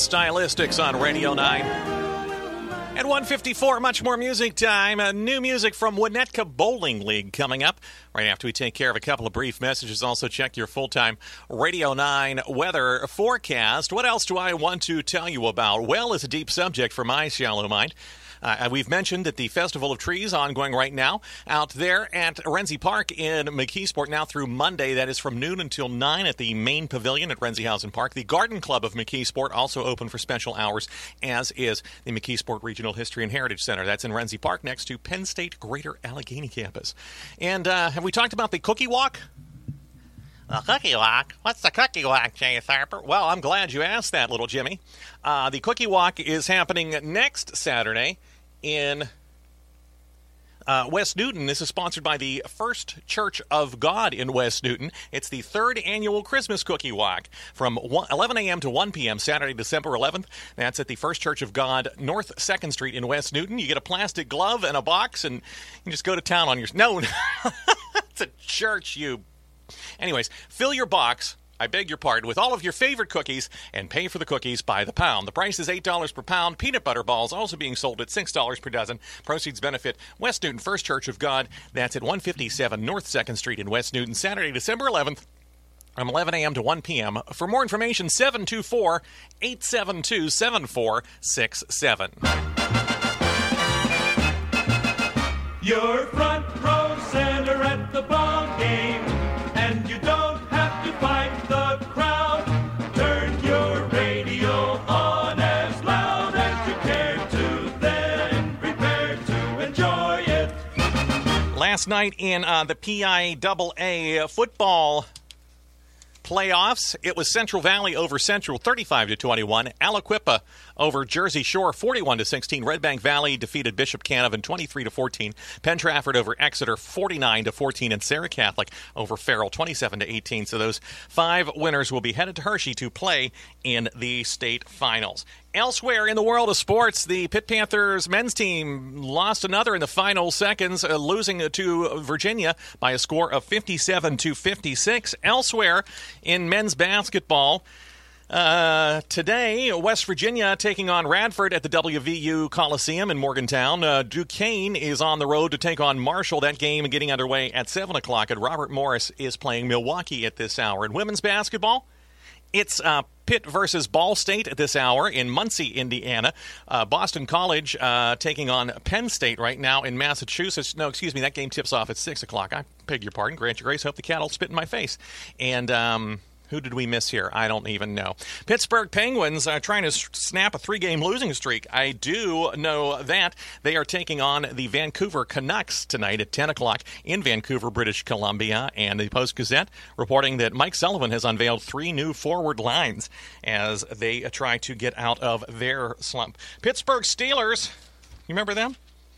Stylistics on Radio 9. At 1:54, much more music time. New music from Winnetka Bowling League coming up right after we take care of a couple of brief messages. Also, check your full-time Radio 9 weather forecast. What else do I want to tell you about? Well, it's a deep subject for my shallow mind. We've mentioned that the Festival of Trees ongoing right now out there at Renzi Park in McKeesport now through Monday. That is from noon until 9 at the main pavilion at Renzihausen Park. The Garden Club of McKeesport also open for special hours, as is the McKeesport Regional History and Heritage Center. That's in Renzi Park next to Penn State Greater Allegheny Campus. And have we talked about the Cookie Walk? The Cookie Walk? What's the Cookie Walk, Chase Harper? Well, I'm glad you asked that, little Jimmy. The Cookie Walk is happening next Saturday in West Newton. This is sponsored by the First Church of God in West Newton. It's the third annual Christmas Cookie Walk from 11 a.m. to 1 p.m. Saturday, December 11th. That's at the First Church of God, North 2nd Street in West Newton. You get a plastic glove and a box, and you just go to town on your... No, it's a church, you... Anyways, fill your box, I beg your pardon, with all of your favorite cookies and pay for the cookies by the pound. The price is $8 per pound. Peanut butter balls also being sold at $6 per dozen. Proceeds benefit West Newton First Church of God. That's at 157 North 2nd Street in West Newton, Saturday, December 11th. From 11 a.m. to 1 p.m. For more information, 724-872-7467. You're front row center at the ball game, and you don't have to fight the crowd. Turn your radio on as loud as you care to, then prepare to enjoy it. Last night in the PIAA football playoffs, it was Central Valley over Central 35-21. Aliquippa over Jersey Shore 41-16. Red Bank Valley defeated Bishop Canavan 23-14. Penn Trafford over Exeter 49-14, and Sarah Catholic over Farrell 27-18. So those 5 winners will be headed to Hershey to play in the state finals. Elsewhere in the world of sports, the Pitt Panthers men's team lost another in the final seconds, losing to Virginia by a score of 57-56. Elsewhere in men's basketball, today, West Virginia taking on Radford at the WVU Coliseum in Morgantown. Duquesne is on the road to take on Marshall. That game getting underway at 7 o'clock, and Robert Morris is playing Milwaukee at this hour. In women's basketball, it's Pitt versus Ball State at this hour in Muncie, Indiana. Boston College taking on Penn State right now in Massachusetts. No, excuse me, that game tips off at 6 o'clock. I beg your pardon. Grant your grace. Hope the cat'll spit in my face. And who did we miss here? I don't even know. Pittsburgh Penguins are trying to snap a 3-game losing streak. I do know that. They are taking on the Vancouver Canucks tonight at 10 o'clock in Vancouver, British Columbia. And the Post-Gazette reporting that Mike Sullivan has unveiled 3 new forward lines as they try to get out of their slump. Pittsburgh Steelers, you remember them?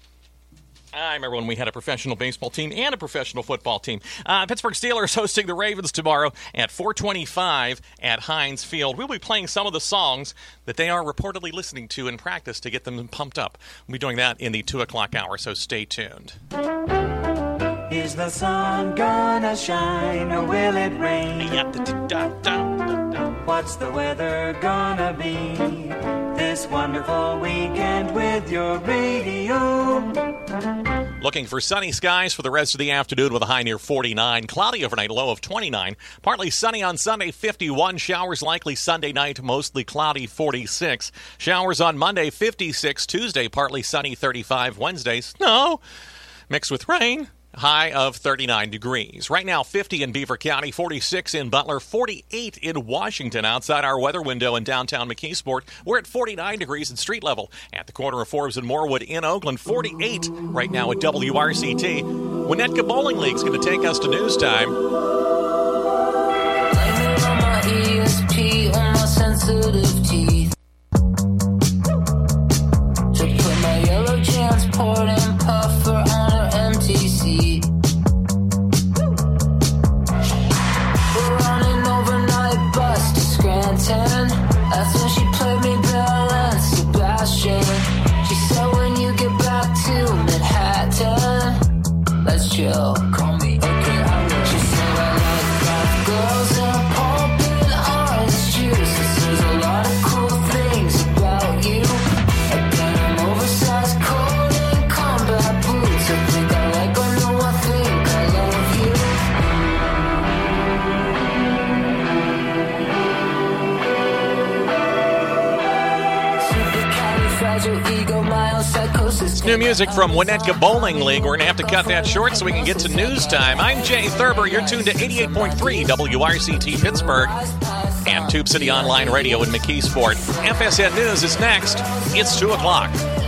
I remember when we had a professional baseball team and a professional football team. Pittsburgh Steelers hosting the Ravens tomorrow at 4:25 at Heinz Field. We'll be playing some of the songs that they are reportedly listening to in practice to get them pumped up. We'll be doing that in the 2 o'clock hour, so stay tuned. Is the sun gonna shine or will it rain? What's the weather gonna be this wonderful weekend with your radio? Looking for sunny skies for the rest of the afternoon with a high near 49. Cloudy overnight, low of 29. Partly sunny on Sunday, 51. Showers likely Sunday night, mostly cloudy, 46. Showers on Monday, 56. Tuesday, partly sunny, 35. Wednesday, snow mixed with rain. High of 39 degrees. Right now, 50 in Beaver County, 46 in Butler, 48 in Washington. Outside our weather window in downtown McKeesport, we're at 49 degrees in street level. At the corner of Forbes and Morewood in Oakland, 48 right now at WRCT. Winnetka Bowling League's going to take us to news time. Blame it on my ESP, on my sensitive teeth. To put my yellow transport and puffer on her empty seat. We're on an overnight bus to Scranton. That's when she played me Belle and Sebastian. She said when you get back to Manhattan, let's chill, call me, okay, I will. She said I like black girls and pumping orange juice. This is a lot of cool horses. New music from Winnetka Bowling League. We're going to have to cut that short so we can get to news time. I'm Jay Thurber. You're tuned to 88.3 WRCT Pittsburgh and Tube City Online Radio in McKeesport. FSN News is next. It's 2 o'clock.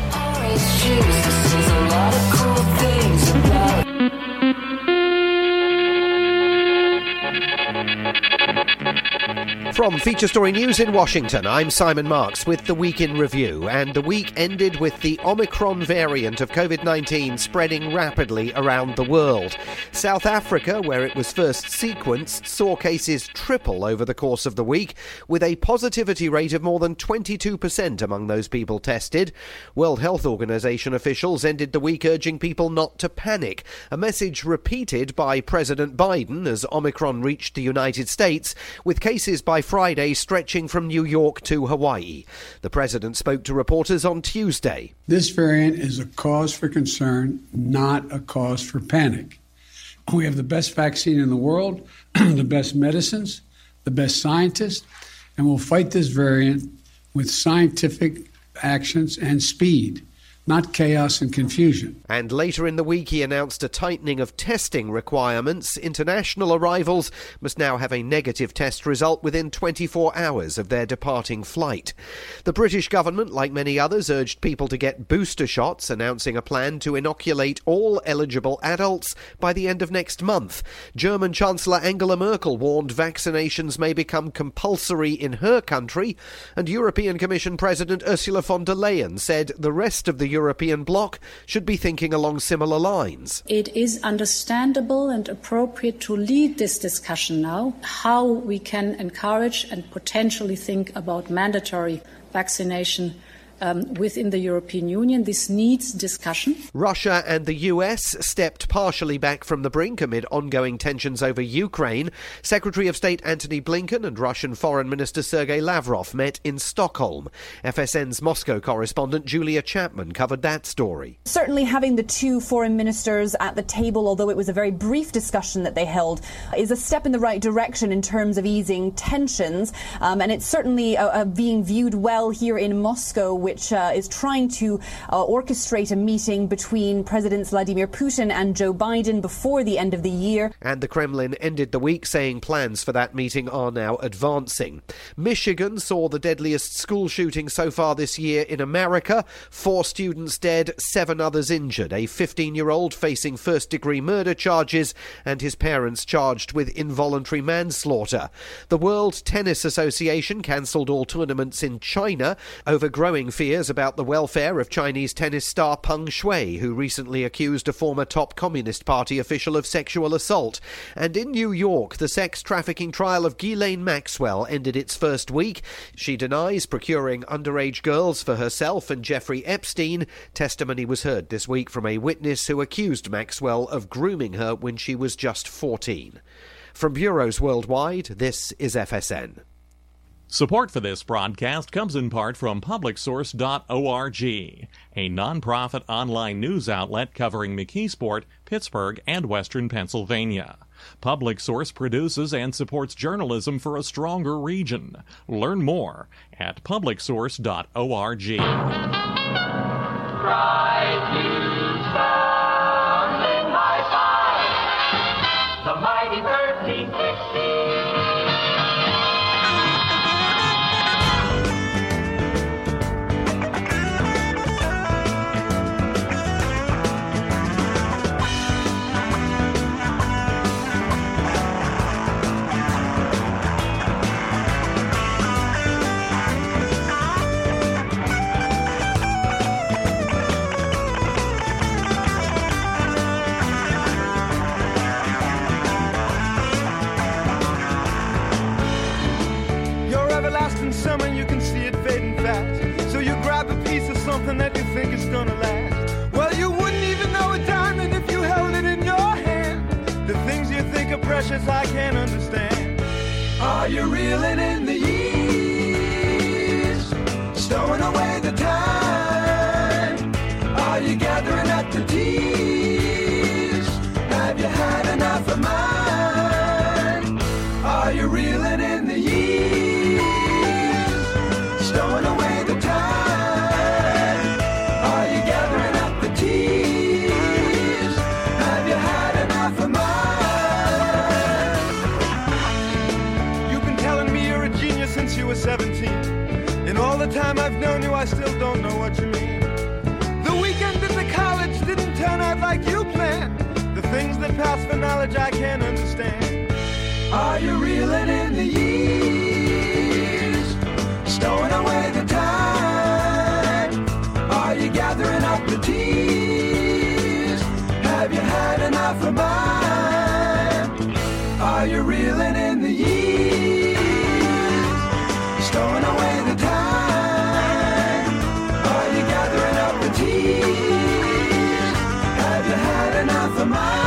From Feature Story News in Washington, I'm Simon Marks with the Week in Review. And the week ended with the Omicron variant of COVID-19 spreading rapidly around the world. South Africa, where it was first sequenced, saw cases triple over the course of the week, with a positivity rate of more than 22% among those people tested. World Health Organization officials ended the week urging people not to panic, a message repeated by President Biden as Omicron reached the United States, with cases by Friday stretching from New York to Hawaii. The president spoke to reporters on Tuesday. This variant is a cause for concern, not a cause for panic. We have the best vaccine in the world, the best medicines, the best scientists, and we'll fight this variant with scientific actions and speed, not chaos and confusion. And later in the week, he announced a tightening of testing requirements. International arrivals must now have a negative test result within 24 hours of their departing flight. The British government, like many others, urged people to get booster shots, announcing a plan to inoculate all eligible adults by the end of next month. German Chancellor Angela Merkel warned vaccinations may become compulsory in her country, and European Commission President Ursula von der Leyen said the rest of the European bloc should be thinking along similar lines. It is understandable and appropriate to lead this discussion now, how we can encourage and potentially think about mandatory vaccination within the European Union. This needs discussion. Russia and the US stepped partially back from the brink amid ongoing tensions over Ukraine. Secretary of State Antony Blinken and Russian Foreign Minister Sergei Lavrov met in Stockholm. FSN's Moscow correspondent Julia Chapman covered that story. Certainly having the two foreign ministers at the table, although it was a very brief discussion that they held, is a step in the right direction in terms of easing tensions. And it's certainly being viewed well here in Moscow, which is trying to orchestrate a meeting between Presidents Vladimir Putin and Joe Biden before the end of the year. And the Kremlin ended the week saying plans for that meeting are now advancing. Michigan saw the deadliest school shooting so far this year in America. 4 students dead, 7 others injured. A 15-year-old facing first-degree murder charges and his parents charged with involuntary manslaughter. The World Tennis Association cancelled all tournaments in China over growing fears about the welfare of Chinese tennis star Peng Shuai, who recently accused a former top Communist Party official of sexual assault. And in New York, the sex trafficking trial of Ghislaine Maxwell ended its first week. She denies procuring underage girls for herself and Jeffrey Epstein. Testimony was heard this week from a witness who accused Maxwell of grooming her when she was just 14. From bureaus worldwide, this is FSN. Support for this broadcast comes in part from PublicSource.org, a nonprofit online news outlet covering McKeesport, Pittsburgh, and Western Pennsylvania. Public Source produces and supports journalism for a stronger region. Learn more at PublicSource.org. Bright news sounding high five. The mighty 1360. Summer, you can see it fading fast. So you grab a piece of something that you think is gonna last. Well, you wouldn't even know a diamond if you held it in your hand. The things you think are precious, I can't understand. Are you reeling in the years? Stowing away the time? Are you gathering up the tears? Have you had enough of mine? Are you reeling in the years? Stowing away the time. Are you gathering up time I've known you, I still don't know what you mean. The weekend at the college didn't turn out like you planned. The things that pass for knowledge I can't understand. Are you reeling in the years, stowing away the time? Are you gathering up the tears? Have you had enough of mine? Are you reeling in the years, stowing away the time? Are you gathering up the tears? Have you had enough of mine?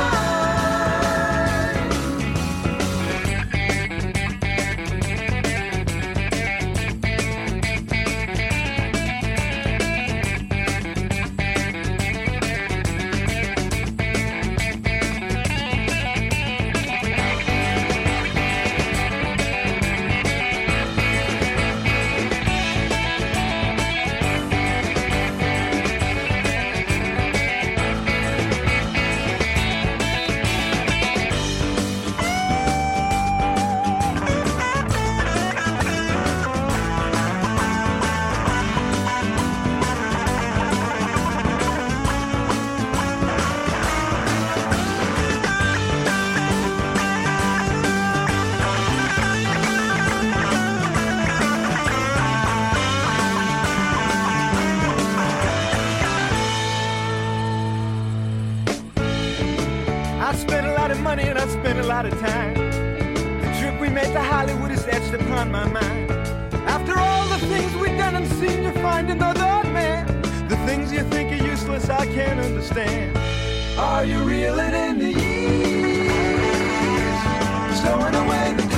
Spent a lot of time. The trip we made to Hollywood is etched upon my mind. After all the things we've done and seen, you find another man. The things you think are useless, I can't understand. Are you reeling in the years, stowing away the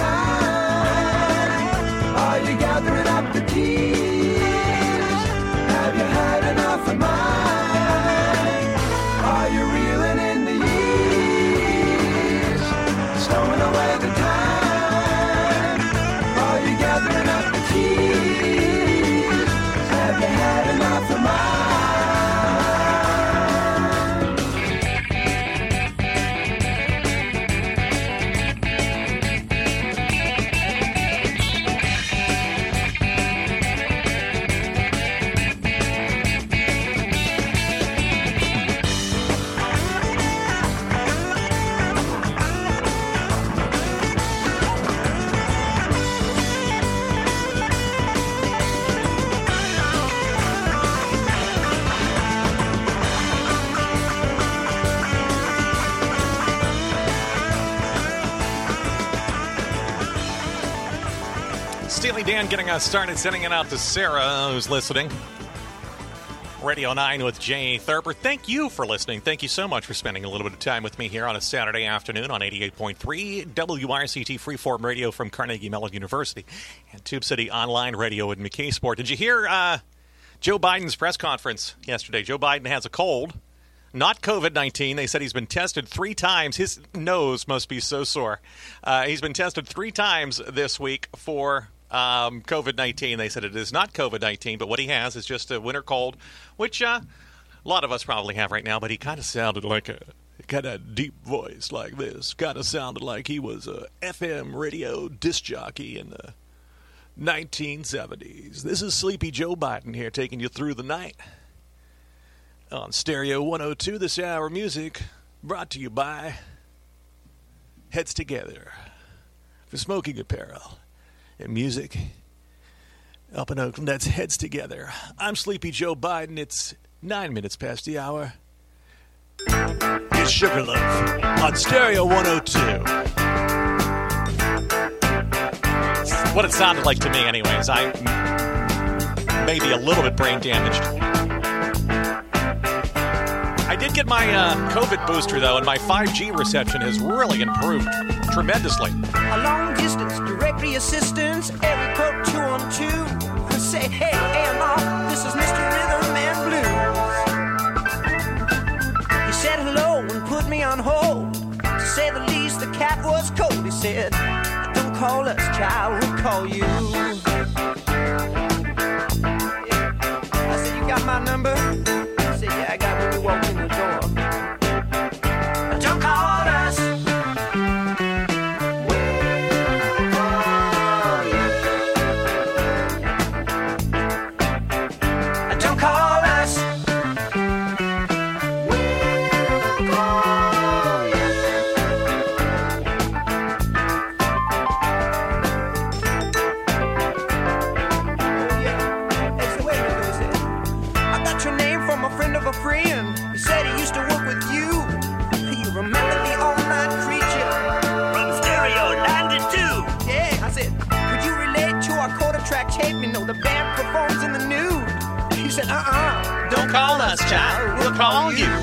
time? Are you gathering up the tears? Have you had enough of mine? Are you reeling in the years, stowing away the time? Are you gathering up the tears? Have you had enough of mine? Steely Dan getting us started, sending it out to Sarah, who's listening. Radio 9 with Jay Thurber. Thank you for listening. Thank you so much for spending a little bit of time with me here on a Saturday afternoon on 88.3 WRCT Freeform Radio from Carnegie Mellon University and Tube City Online Radio in McKaysport. Did you hear Joe Biden's press conference yesterday? Joe Biden has a cold. Not COVID-19. They said he's been tested 3 times. His nose must be so sore. He's been tested 3 times this week for COVID-19. They said it is not COVID-19, but what he has is just a winter cold, which a lot of us probably have right now, but he kind of sounded like a deep voice like this. Kind of sounded like he was a FM radio disc jockey in the 1970s. This is Sleepy Joe Biden here taking you through the night on Stereo 102 this hour. Music brought to you by Heads Together for smoking apparel and music up in Oakland. That's Heads Together. I'm Sleepy Joe Biden. It's 9 minutes past the hour. It's Sugarloaf on Stereo 102. It's what it sounded like to me anyways. I may be a little bit brain damaged. I did get my COVID booster, though, and my 5G reception has really improved tremendously. A long-distance directory assistance, area code 212. Say, hey, AMR, this is Mr. Rhythm and Blues. He said hello and put me on hold. To say the least, the cat was cold. He said, don't call us, child, we'll call you. I said, you got my number? I said, yeah, I got when you walked in the door. Don't call us. us, child. We'll call you.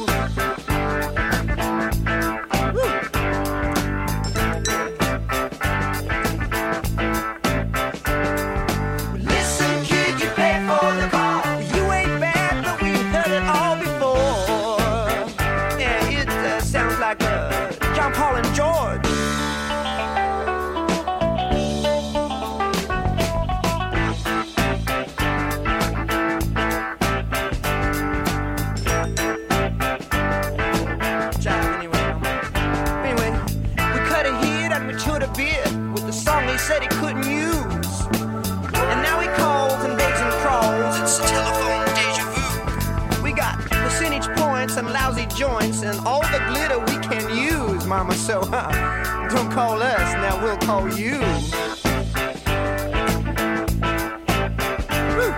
Listen, kid, you pay for the call. You ain't bad, but we heard it all before. Yeah, it sounds like John Paul and George. Said he couldn't use, and now he calls and begs and crawls. It's telephone deja vu. We got percentage points and lousy joints and all the glitter we can use, mama. So don't call us, now we'll call you. Woo.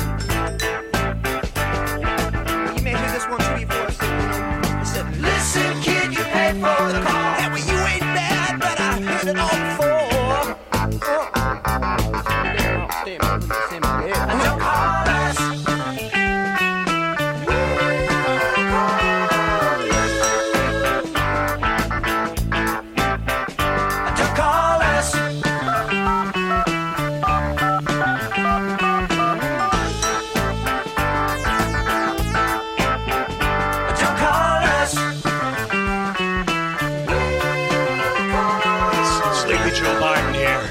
You may hear this one too before I said, it said, listen, kid, you pay for the call. Yeah, well, you ain't bad, but I heard it all before. Don't call us. Don't call us. Don't call us. Sleepy Joe Biden here.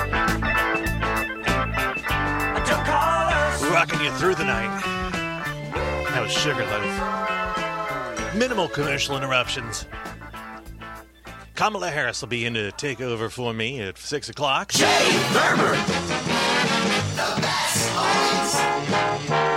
Rocking you through the night. That was Sugarloaf. Minimal commercial interruptions. Kamala Harris will be in to take over for me at 6 o'clock. Jay Vermer. The best songs.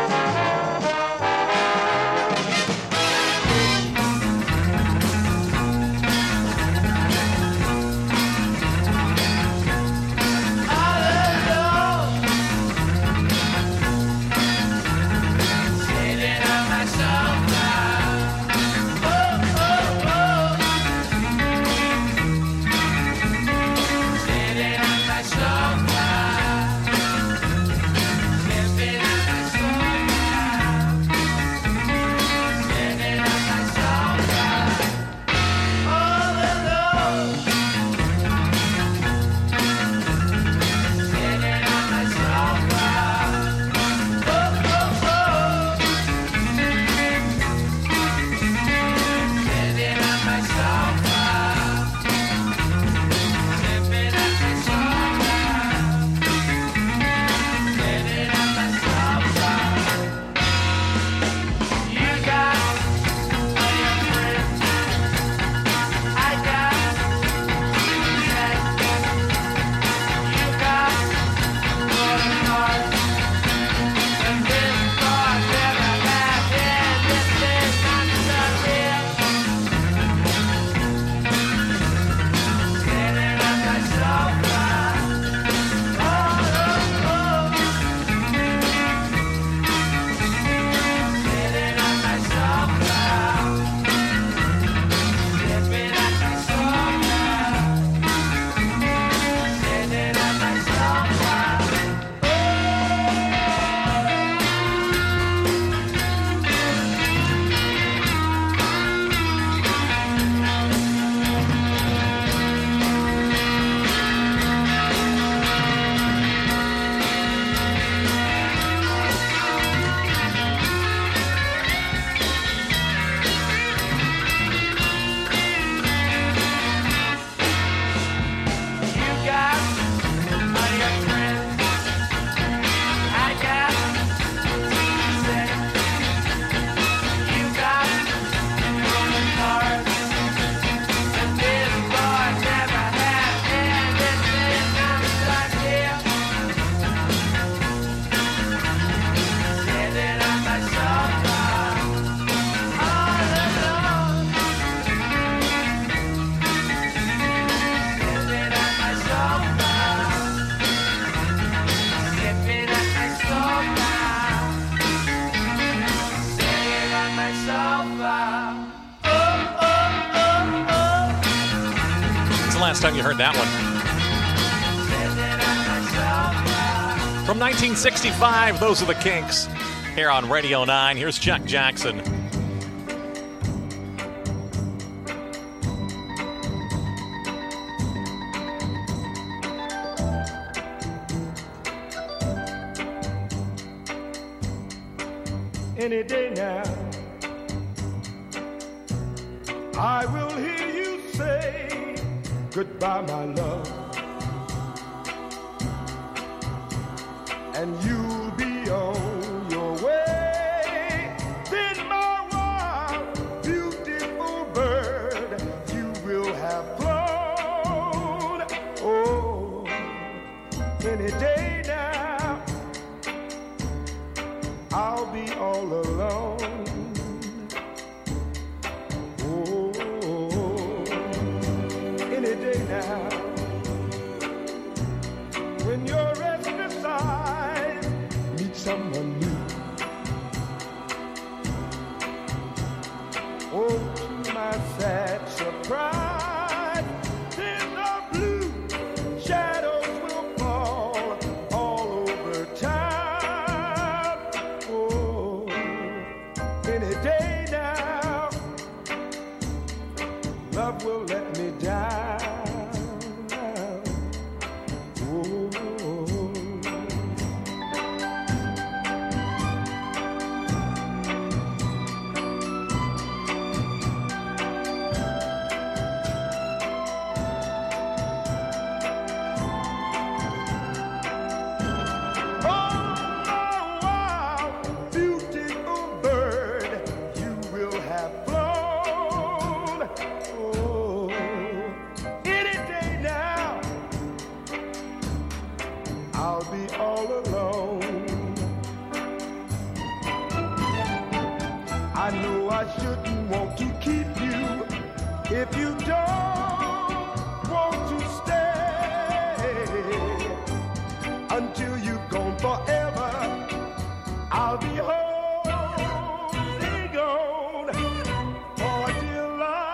Last time you heard that one. From 1965, those are the Kinks. here on Radio 9. Here's Chuck Jackson. Any day now, I will hear you say goodbye, my love, and you'll be on your way. Then my wild, beautiful bird, you will have flown. Oh, any day now, I'll be all alone. Oh, any day now, when your restless eyes meet someone new. Oh, to my sad surprise, then the blue shadows will fall all over town. Oh, any day now, love will let me down. Oh, beautiful bird, you will have flown. Oh, any day now, I'll be all alone. I know I shouldn't want to keep you if you don't want to stay until you've gone forever. I'll be holding on for dear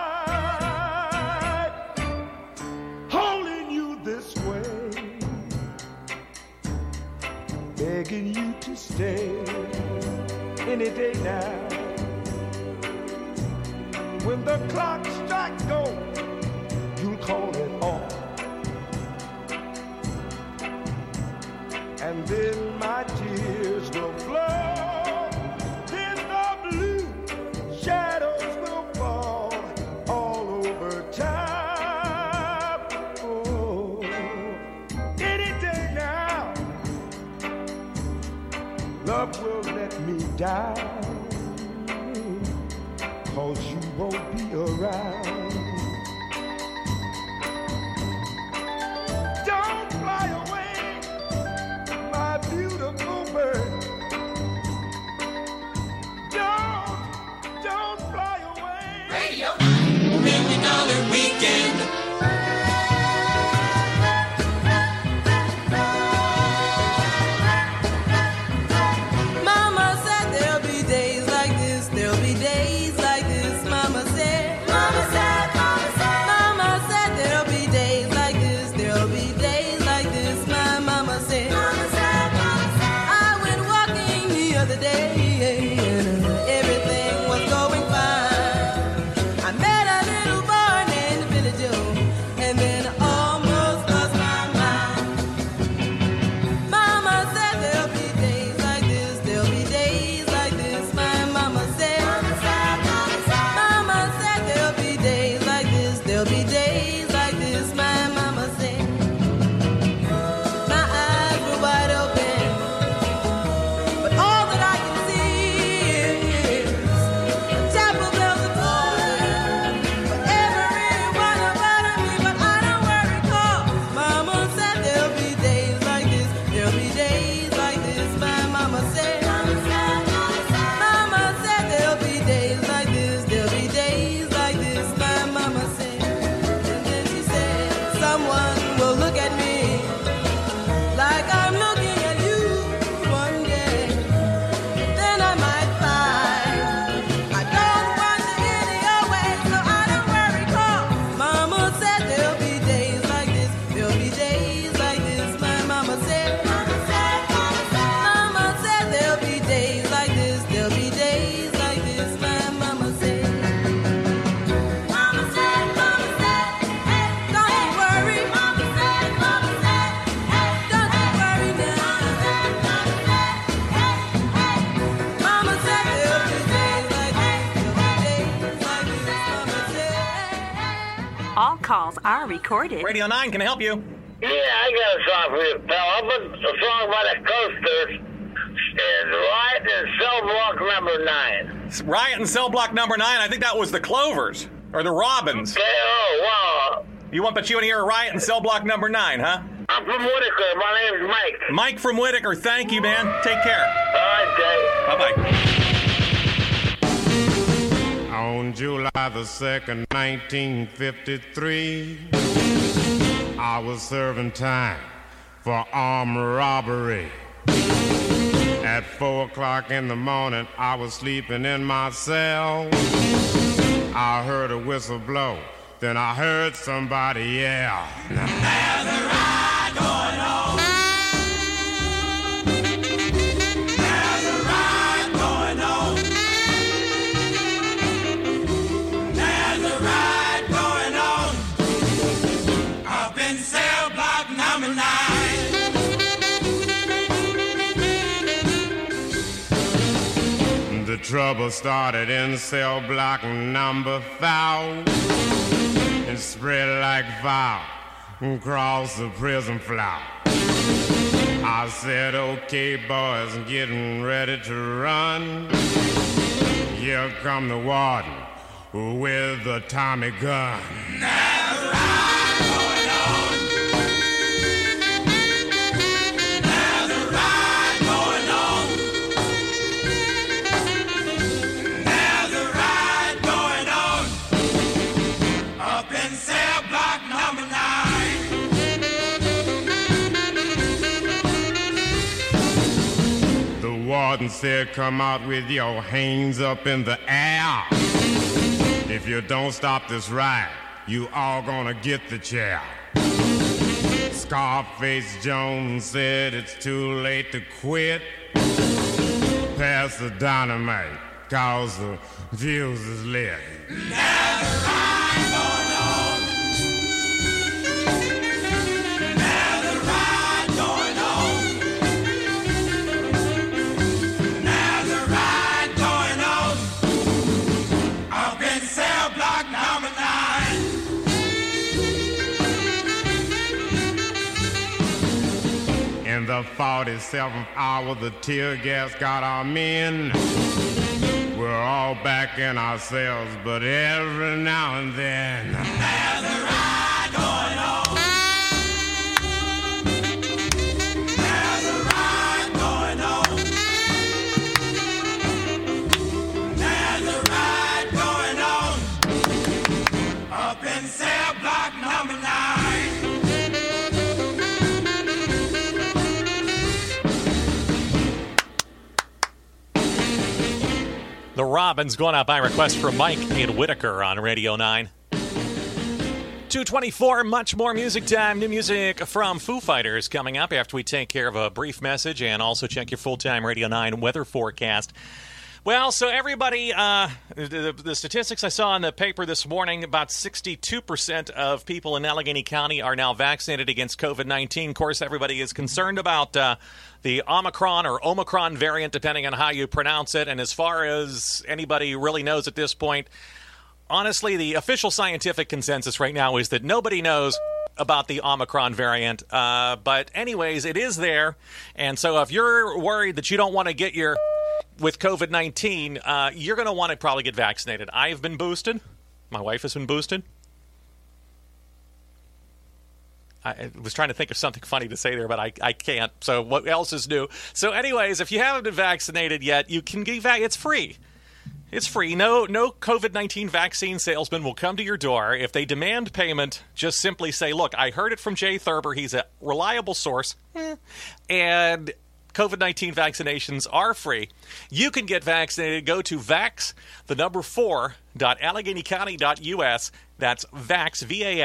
life, holding you this way, begging you to stay any day now. When the clock strikes go, you'll call it off, and then my tears will flow. Then the blue shadows will fall all over town. Oh, any day now, love will let me down, 'cause you won't be around. Don't fly away, my beautiful bird. Don't fly away. Radio $1 Million Weekend. Mama said there'll be days like this, there'll be days like this. Mama said there'll be days like this, there'll be days like this. My mama said. I went walking the other day and everything was going fine. I met a little boy named Billy Joe, and then I almost lost my mind. Mama said there'll be days like this, there'll be days like this. My mama said. Mama said there'll be days like this, there'll be days like this. My mama said. My eyes were wide open, but all that I can see is the chapel bells are tolling for everyone about me. But I don't worry, 'cause Mama said there'll be days like this, there'll be days like this. My mama said. Mama said there'll be days like this, there'll be days like this. My mama said. And then she said, someone will look at me like I'm looking at you one day. Then I might find I don't want you any your way, so I don't worry, 'cause Mama said there'll be days like this, there'll be days like this. My mama said. Mama said there'll be days like calls are recorded. Radio 9, can I help you? Yeah, I got a song for you, pal. How about a song by the Coasters? And Riot in Cell Block number 9. Riot in Cell Block number 9? I think that was the Clovers. Or the Robins. Okay, oh, wow. You want to hear Riot in Cell Block number 9, huh? I'm from Whitaker. My name's Mike. Mike from Whitaker. Thank you, man. Take care. All right, Dave. Bye-bye. On July the 2nd, 1953, I was serving time for armed robbery. At 4 o'clock in the morning, I was sleeping in my cell. I heard a whistle blow, then I heard somebody yell. There's a riot going on. There's a riot going on. There's a riot going on. Up in cell block number 9. The trouble started in cell block number 5. It spread like fire across the prison floor. I said, okay, boys, getting ready to run. Here come the warden with the Tommy gun. There's a riot going on. There's a riot going on. There's a riot going on up in cell block number 9. The warden said, come out with your hands up in the air. If you don't stop this riot, you all gonna get the chair. Scarface Jones said it's too late to quit. Pass the dynamite, cause the fuse is lit. There's a riot going on. There's a riot going on. There's a riot going on up in cell block number 9. In the 47th hour, the tear gas got our men. We're all back in our cells, but every now and then there's a riot going on. There's a riot going on. There's a riot going on up in cell block number 9. The Robins going out by request from Mike in Whitaker on Radio 9. 2:24, much more music time. New music from Foo Fighters coming up after we take care of a brief message and also check your full-time Radio 9 weather forecast. Well, so everybody, the statistics I saw in the paper this morning, about 62% of people in Allegheny County are now vaccinated against COVID-19. Of course, everybody is concerned about the Omicron or Omicron variant, depending on how you pronounce it. And as far as anybody really knows at this point, honestly, the official scientific consensus right now is that nobody knows about the Omicron variant. But anyways, it is there. And so if you're worried that you don't want to get with COVID-19, you're going to want to probably get vaccinated. I've been boosted. My wife has been boosted. I was trying to think of something funny to say there, but I can't. So what else is new? So anyways, if you haven't been vaccinated yet, you can get it's free. It's free. No COVID-19 vaccine salesman will come to your door. If they demand payment, just simply say, look, I heard it from Jay Thurber. He's a reliable source. And COVID-19 vaccinations are free. You can get vaccinated. Go to vax4.alleghenycounty.us. That's vax,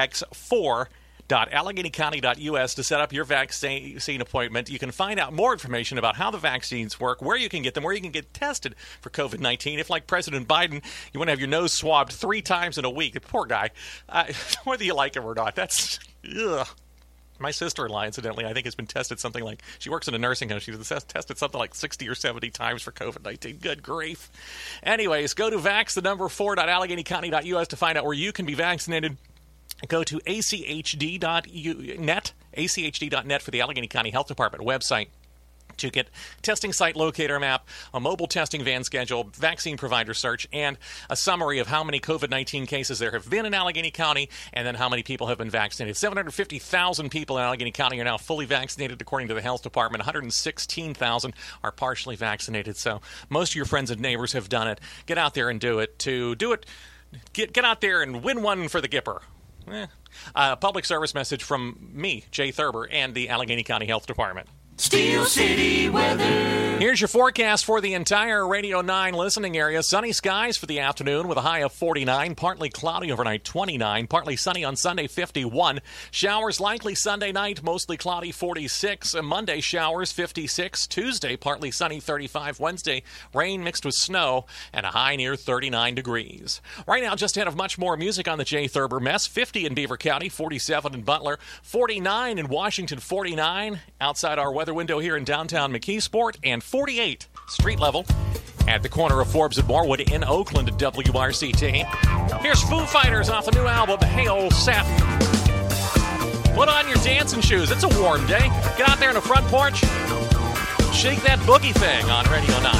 VAX4.alleghenycounty.us to set up your vaccine appointment. You can find out more information about how the vaccines work, where you can get them, where you can get tested for COVID-19. If, like President Biden, you want to have your nose swabbed 3 times in a week. Poor guy. Whether you like him or not, that's... Ugh. My sister-in-law, incidentally, I think has been tested something like, she works in a nursing home, she was tested something like 60 or 70 times for COVID-19. Good grief. Anyways, go to vax4.alleghenycounty.us to find out where you can be vaccinated. Go to achd.net, achd.net for the Allegheny County Health Department website to get testing site locator map, a mobile testing van schedule, vaccine provider search, and a summary of how many COVID-19 cases there have been in Allegheny County and then how many people have been vaccinated. 750,000 people in Allegheny County are now fully vaccinated, according to the health department. 116,000 are partially vaccinated. So most of your friends and neighbors have done it. Get out there and do it. Get out there and win one for the Gipper. Public service message from me, Jay Thurber, and the Allegheny County Health Department. Steel City weather. Here's your forecast for the entire Radio 9 listening area. Sunny skies for the afternoon with a high of 49. Partly cloudy overnight, 29. Partly sunny on Sunday, 51. Showers likely Sunday night, mostly cloudy, 46. Monday, showers, 56. Tuesday, partly sunny, 35. Wednesday, rain mixed with snow, and a high near 39 degrees. Right now, just ahead of much more music on the Jay Thurber Mess. 50 in Beaver County, 47 in Butler, 49 in Washington, 49 outside our weather window here in downtown McKeesport, and 48 street level at the corner of Forbes and Morwood in Oakland at WRCT. Here's Foo Fighters off the new album, Hail Satin. Put on your dancing shoes. It's a warm day. Get out there on the front porch. Shake that boogie thing on Radio 9.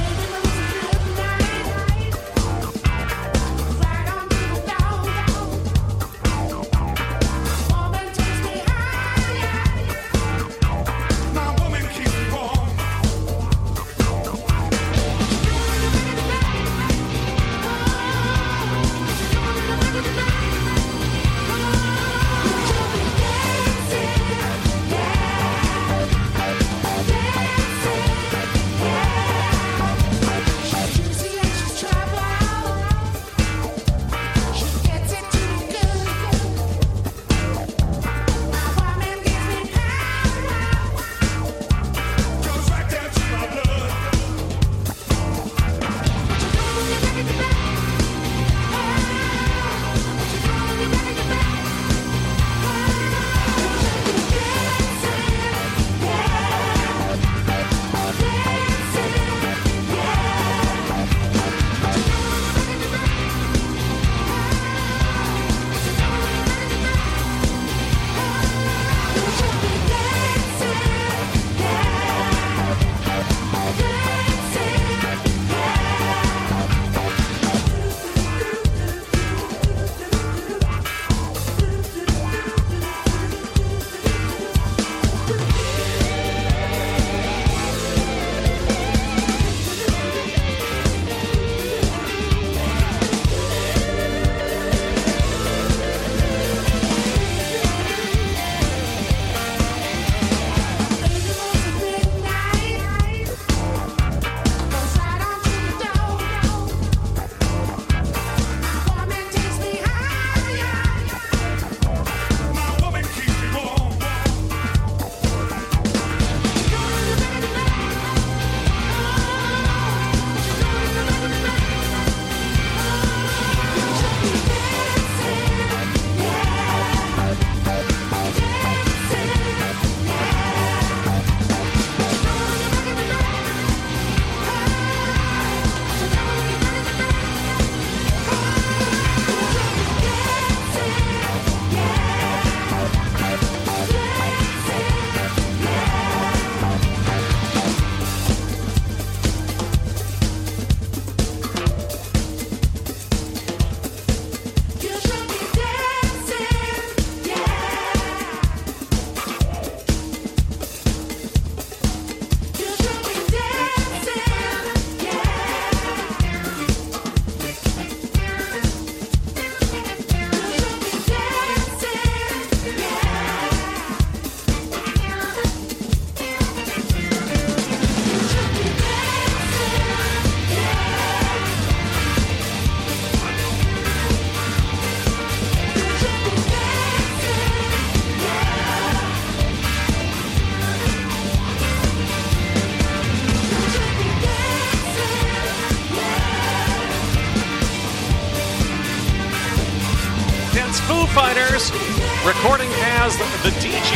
Fighters, recording as the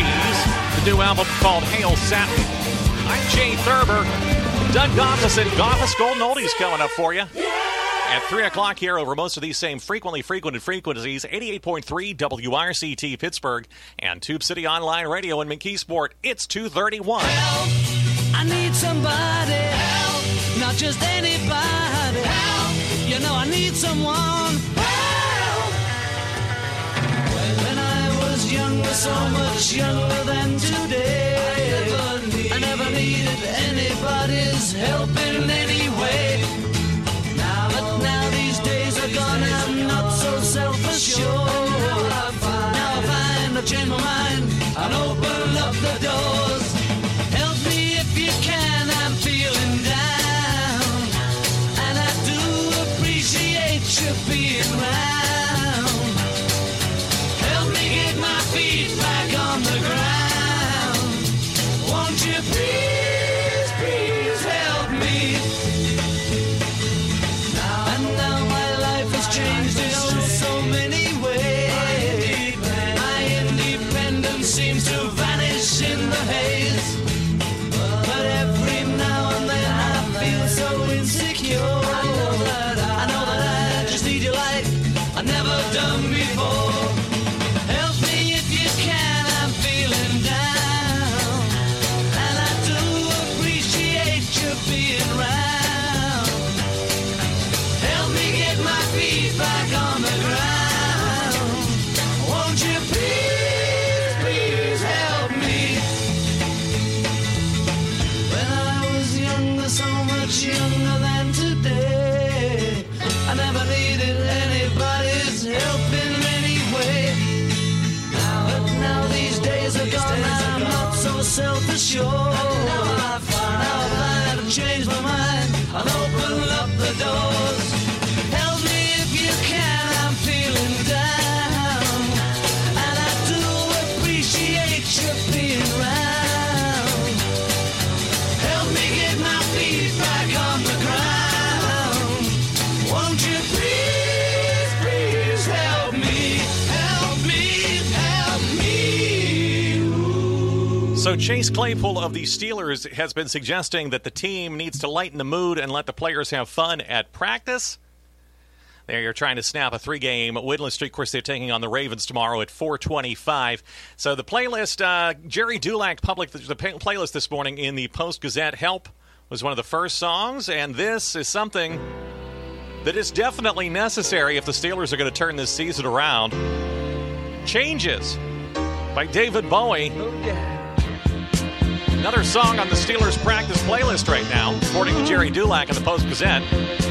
DGs, the new album called Hail Satin. I'm Jay Thurber. Doug Goffis and Goffis Golden Oldies coming up for you. At 3 o'clock here over most of these same frequently frequented frequencies, 88.3 WRCT Pittsburgh and Tube City Online Radio in McKeesport. It's 2:31. Help! I need somebody. Help! Not just anybody. Help! You know I need someone. Help! When I was younger, so much younger than today, I never needed anybody's help in any way. Now these days are gone, I'm not so self-assured. Now I find I've changed my mind and open up the doors. Help me if you can, I'm feeling down, and I do appreciate you being round. Help me get my feet back on the ground. Won't you please, please help me? Now my life has changed in so many ways. My independence seems to vanish in the haze. But every now and then I feel so insecure. I know that I just need you like I've never done before. Help me if you can, I'm feeling down, and I do appreciate you being round. My feet back on the ground. Won't you please, please help me? When I was younger, so much younger than today, I never needed anybody's help in any way. But now these days are gone, I'm not so self-assured. Now I find I've changed my mind and open up the doors. I'm feeling down, and I do appreciate you being round. Help me get my feet back on the ground. Won't you please, please help me? Help me, help me. Ooh. So Chase Claypool of the Steelers has been suggesting that the team needs to lighten the mood and let the players have fun at practice. They're trying to snap a 3-game winless streak. Of course, they're taking on the Ravens tomorrow at 4:25. So the playlist, Jerry Dulac published the playlist this morning in the Post-Gazette. Help was one of the first songs, and this is something that is definitely necessary if the Steelers are going to turn this season around. Changes by David Bowie. Another song on the Steelers practice playlist right now, according to Jerry Dulac in the Post-Gazette.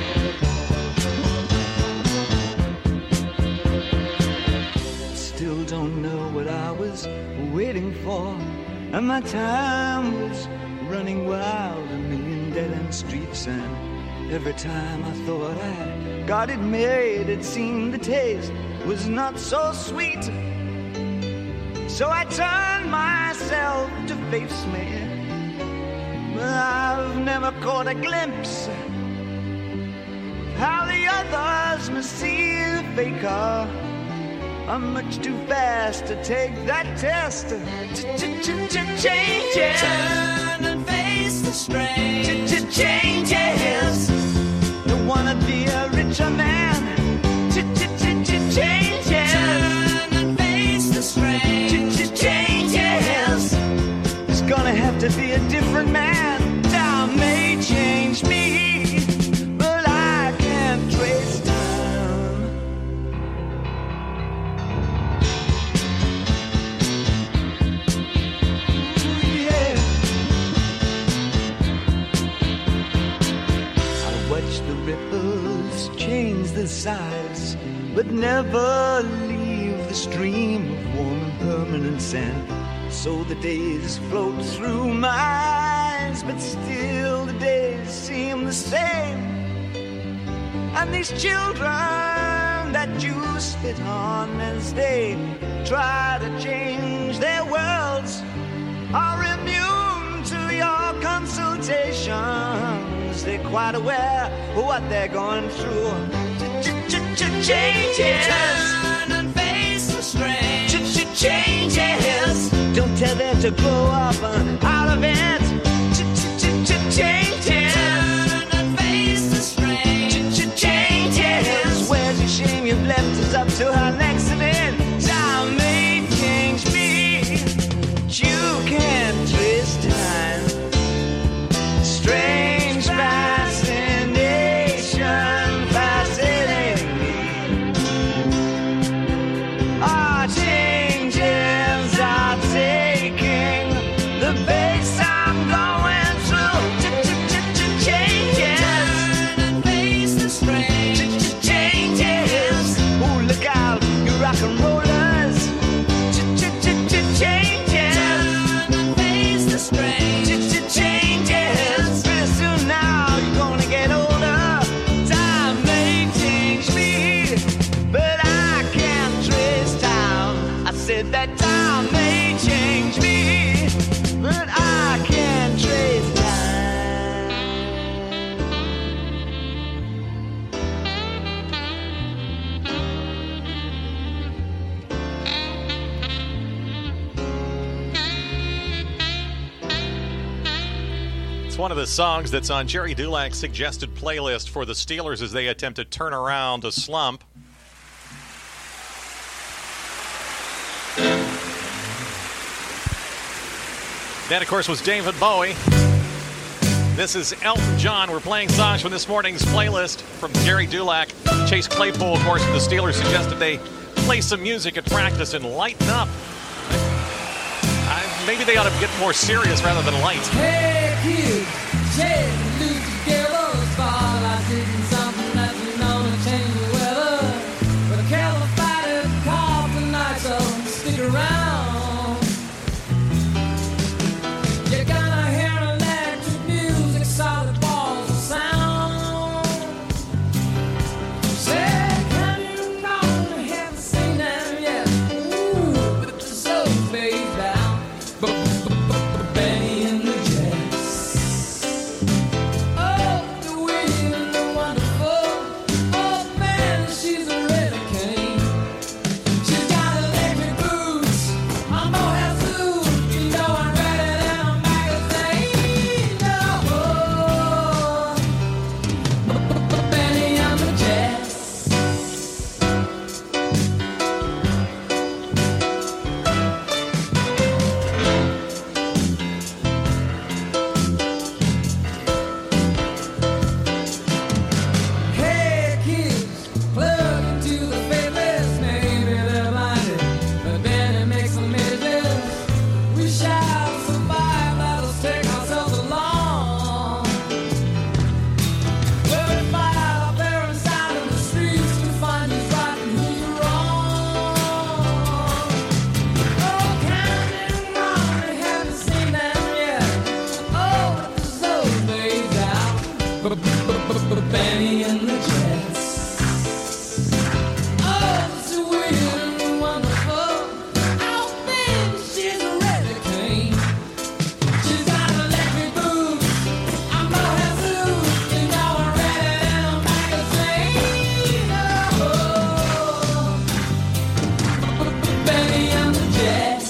Still don't know what I was waiting for, and my time was running wild, a million dead-end streets, and every time I thought I got it made, it seemed the taste was not so sweet. So I turned myself to face me, but I've never caught a glimpse how the others must see the faker. I'm much too fast to take that test. Changes. Turn and face the strain. Changes. Don't wanna be a richer man. Changes. Turn and face the strain. Changes. It's gonna have to be a different man. Time may change me, but I can't trace time. Change the size, but never leave the stream of warm and permanent sand. So the days float through my eyes, but still the days seem the same. And these children that you spit on as they try to change their worlds are immune to your consultations. They're quite aware of what they're going through. Changes. Turn and face the strain. Changes. Don't tell them to grow up out of it. Changes. Turn and face the strain. Changes. but I can trace time. It's one of the songs that's on Jerry Dulak's suggested playlist for the Steelers as they attempt to turn around a slump. That, of course, was David Bowie. This is Elton John. We're playing songs from this morning's playlist from Jerry Dulac. Chase Claypool, of course, the Steelers suggested they play some music at practice and lighten up. Maybe they ought to get more serious rather than light. Hey kids, shake and do together. Spotlight taking something that we know to change the weather. But a California call tonight, so stick around. You're gonna hear electric music, solid balls of sound. Say, can you know we haven't seen them yet? Ooh, but the soul fades down. Benny and the Jets. Oh, the wind and the wonderful. Oh, man, she's a hurricane. She's got electric boots. I'm Moab Zoo. You know I'm better than a magazine. Oh, Benny and the Jets. Hey kids, plug into the faithless. Maybe they're blinded, but then it makes them midget. We shall survive, let us take ourselves along. We'll be fight out there inside of the streets to find who's right and who's wrong. Oh, counting wrong, we haven't seen them yet. Oh, but the soul fades out. Benny and the Jets. Oh, it's weird and wonderful. Oh, man, she's a hurricane. She's got electric boots. I'm Moab Zoo. You know I'm ready than a magazine. Oh, Benny and the Jets.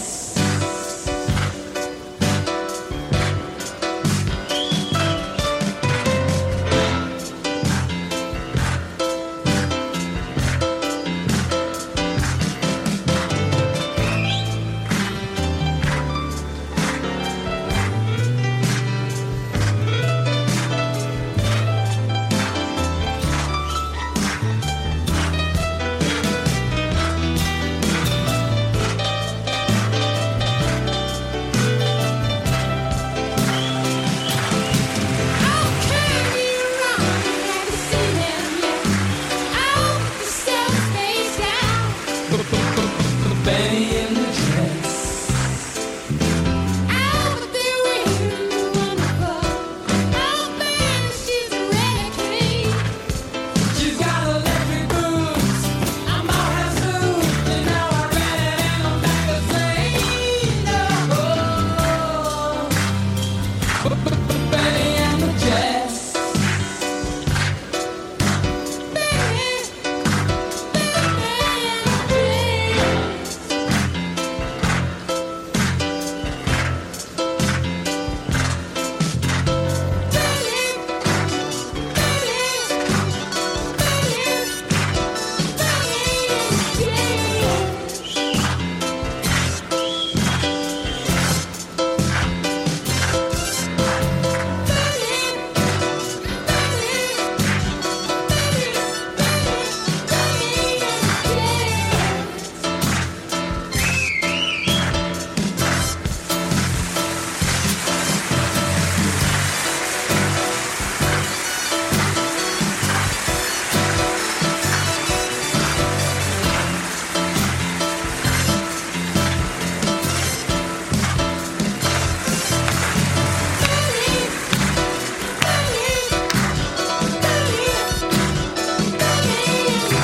Benny and the Jets. Oh, but they're weird and wonderful. Oh, man, she's a hurricane. She's got electric boots. I'm Moab Zoo. You know I'm ready than a magazine. Oh, Benny and the Jets.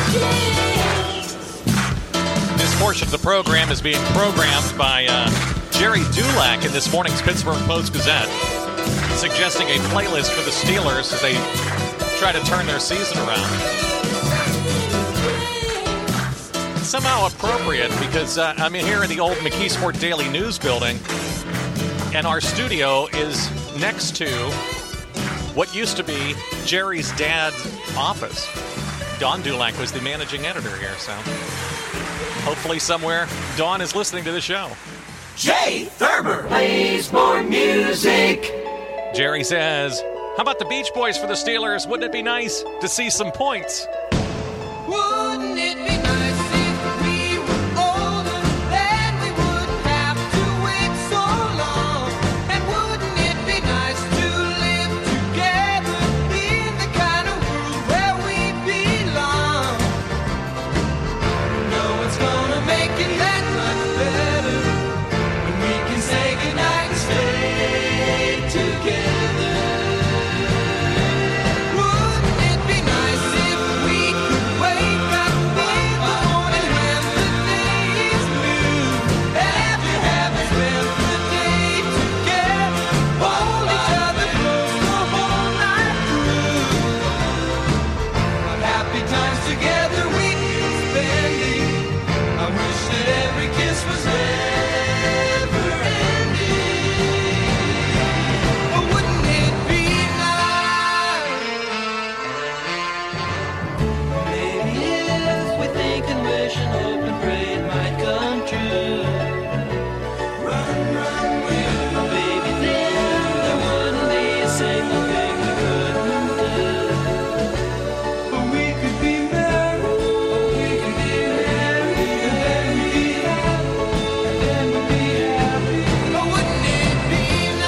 This portion of the program is being programmed by Jerry Dulac in this morning's Pittsburgh Post-Gazette, suggesting a playlist for the Steelers as they try to turn their season around. Somehow appropriate because I'm here in the old McKeesport Daily News building, and our studio is next to what used to be Jerry's dad's office. Don Dulac was the managing editor here, so hopefully somewhere Don is listening to the show. Jay Thurber plays more music. Jerry says, how about the Beach Boys for the Steelers? Wouldn't it be nice to see some points? Wouldn't it be nice if we were older, then we wouldn't have to wait so long? And wouldn't it be nice to live together in the kind of world where we belong? No one's gonna make it that much better when we can say goodnight and stay together. Wouldn't it be nice if we could wake up in the morning when the day is blue? After having spent the day together, hold each other close the whole night through. What happy times together we'd be spending. I wish that every kiss was never ending. But wouldn't it be nice? Maybe if we think and wish and hope and pray it might come true. Run, run, will. Baby, then there wouldn't be a single thing we couldn't do. But we could be married, we could be married, and then we'd be happy, and then we'd be happy. But wouldn't it be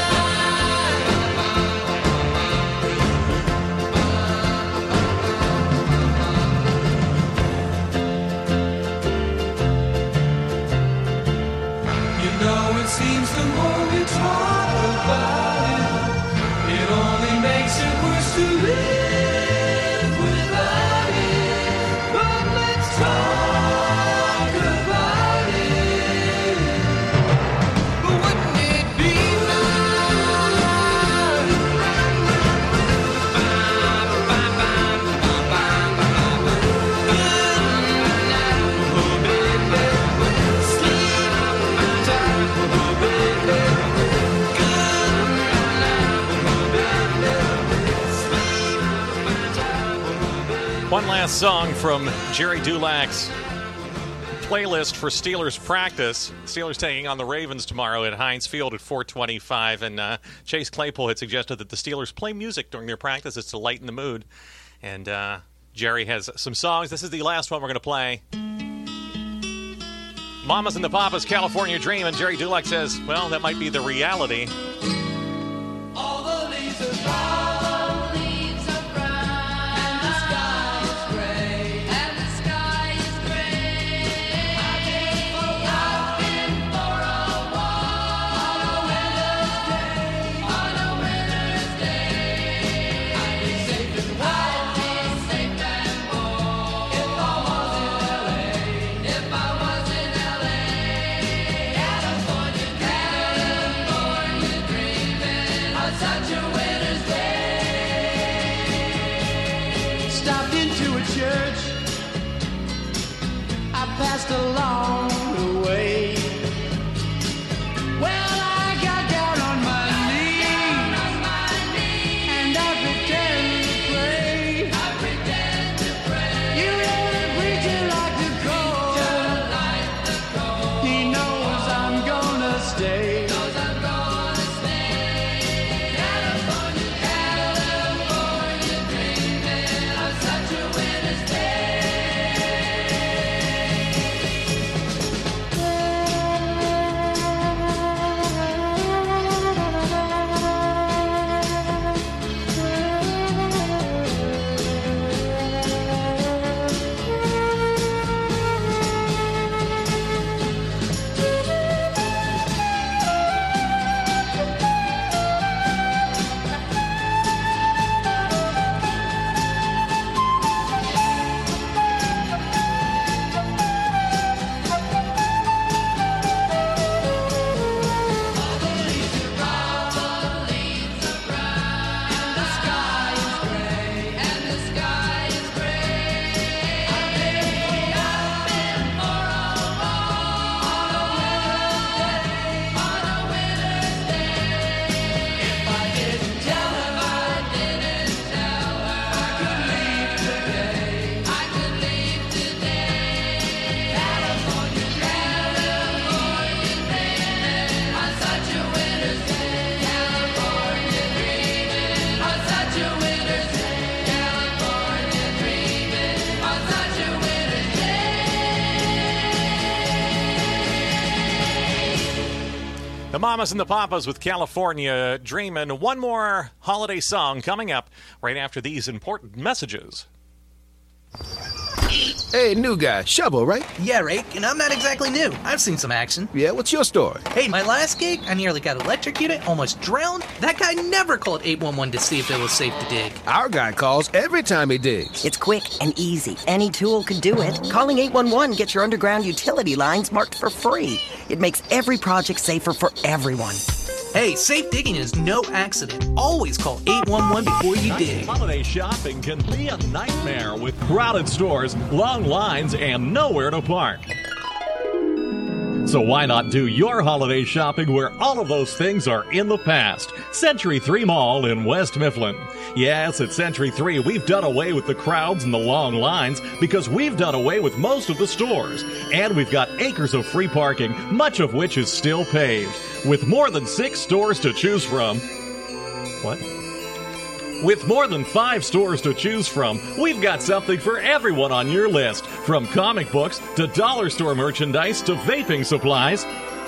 You know, it seems the more we talk about it, it only makes it worse to live without it. But let's talk about it. But wouldn't it be One last song from Jerry Dulac's playlist for Steelers practice. Steelers taking on the Ravens tomorrow at Heinz Field at 4:25, and Chase Claypool had suggested that the Steelers play music during their practices to lighten the mood. And Jerry has some songs. This is the last one we're going to play. Mamas and the Papas, California Dream, and Jerry Dulac says, well, that might be the reality. all the leaves are brown? And the sky is gray. And the sky is gray. I've been for a walk on a winter's day. On a winter's day. I'd be safe and warm. If I was in LA. If I was in LA. California dreaming on such a winter's day. Stopped into a church. I passed along the way. Well, I got down on my knees and I pretend to pray. You know the preacher like the cold. He knows I'm gonna stay. California dreaming on such a winter's The Mamas and the Papas with California Dreamin'. One more holiday song coming up right after these important messages. Hey, new guy. Shovel, right? Yeah, Rake, and I'm not exactly new. I've seen some action. Yeah, what's your story? Hey, my last gig, I nearly got electrocuted, almost drowned. That guy never called 811 to see if it was safe to dig. Our guy calls every time he digs. It's quick and easy. Any tool can do it. Calling 811 gets your underground utility lines marked for free. It makes every project safer for everyone. Hey, safe digging is no accident. Always call 811 before you dig. Holiday shopping can be a nightmare with crowded stores, long lines, and nowhere to park. So why not do your holiday shopping where all of those things are in the past? Century 3 Mall in West Mifflin. Yes, at Century 3, we've done away with the crowds and the long lines because we've done away with most of the stores. And we've got acres of free parking, much of which is still paved. With more than 6 stores to choose from... What? With more than 5 stores to choose from, we've got something for everyone on your list. From comic books to dollar store merchandise to vaping supplies.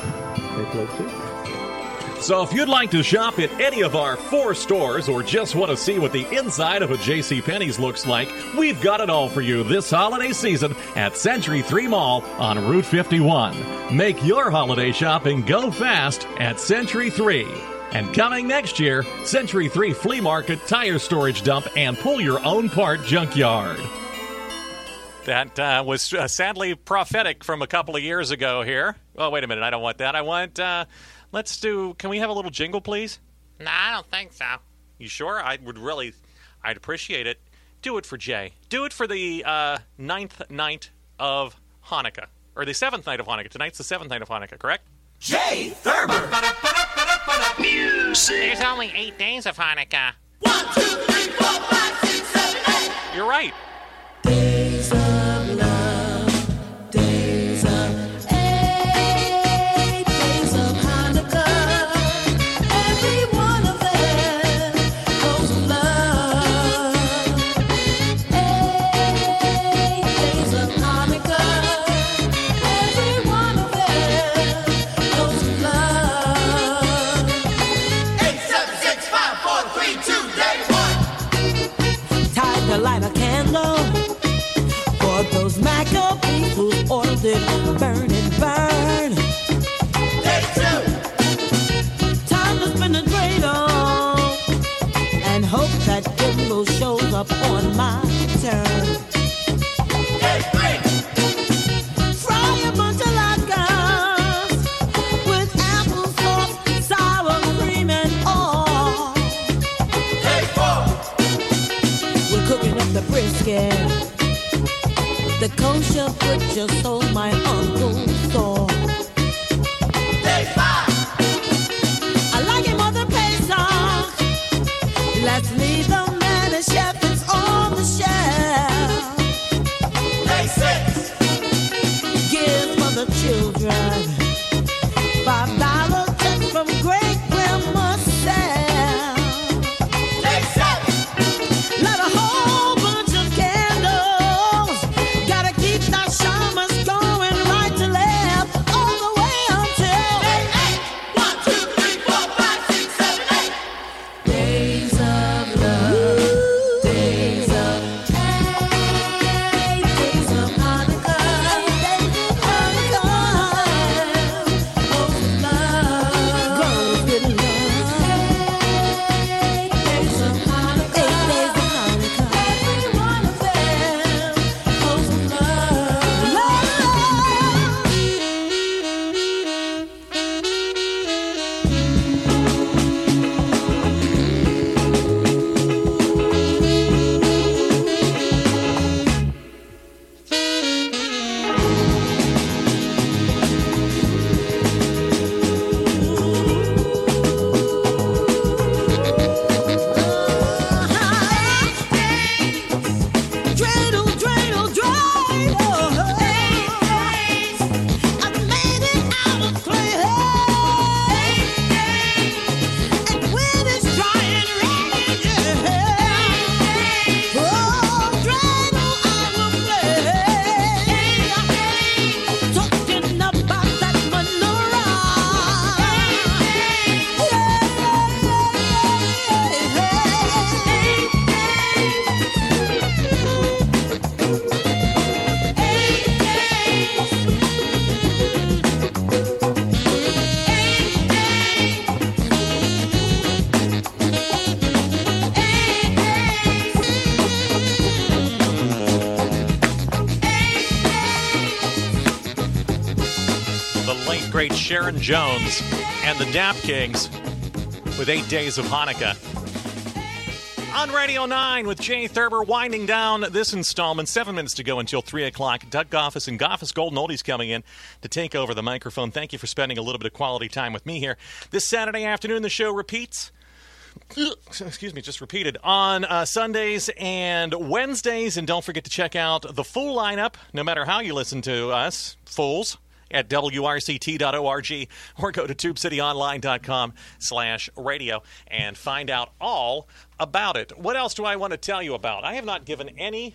So if you'd like to shop at any of our 4 stores or just want to see what the inside of a JCPenney's looks like, we've got it all for you this holiday season at Century 3 Mall on Route 51. Make your holiday shopping go fast at Century 3. And coming next year, Century 3 Flea Market, Tire Storage Dump, and Pull Your Own Part Junkyard. That was sadly prophetic from a couple of years ago here. Oh, wait a minute. I don't want that. I want, can we have a little jingle, please? No, I don't think so. You sure? I'd appreciate it. Do it for Jay. Do it for the 9th night of Hanukkah. Or the 7th night of Hanukkah. Tonight's the 7th night of Hanukkah, correct? Jay Thurber. Music. There's only 8 days of Hanukkah. 1, 2, 3, 4, 5, 6, 7, 8. You're right. Days of love, days of 8 days of Hanukkah. Every one of them goes with love. 8 days of Hanukkah. Every one of them goes with love. 8, 7, 6, 5, 4, 3, 2, day 1. Time to light a candle for those Maccabees whose oil did burn and burn. Day 2. Time to spin the dreidel and hope that Jimbo shows up on my turn. Day 3. Fry a bunch of latkes with applesauce, sour cream, and all. Day 4. We're cooking up the brisket, the kosher butcher sold my uncle saw. Day 5. I like it more than Pesach. Let's leave the man and chef it's on the shelf. Day 6. Give for the children $5 check from great grandma Sam. Day 7. Light a whole bunch of candles. Gotta keep the shamans going. Sharon Jones and the Dap Kings with 8 Days of Hanukkah. On Radio 9 with Jay Thurber, winding down this installment. 7 minutes to go until 3 o'clock. Doug Goffis and Goffis Golden Oldies coming in to take over the microphone. Thank you for spending a little bit of quality time with me here. This Saturday afternoon, the show repeats. Excuse me, just repeated on Sundays and Wednesdays. And don't forget to check out the full lineup, no matter how you listen to us, fools, at WRCT.org or go to TubeCityOnline.com/radio and find out all about it. What else do I want to tell you about? I have not given any,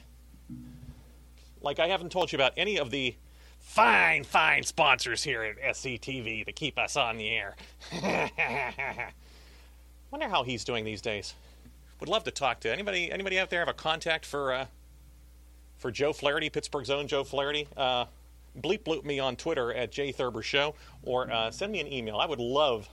I haven't told you about any of the fine sponsors here at SCTV that keep us on the air. Wonder how he's doing these days. Would love to talk to anybody out there have a contact for Joe Flaherty, Pittsburgh's own Joe Flaherty. Bleep bloop me on Twitter at Jay Thurber Show, or send me an email. I would love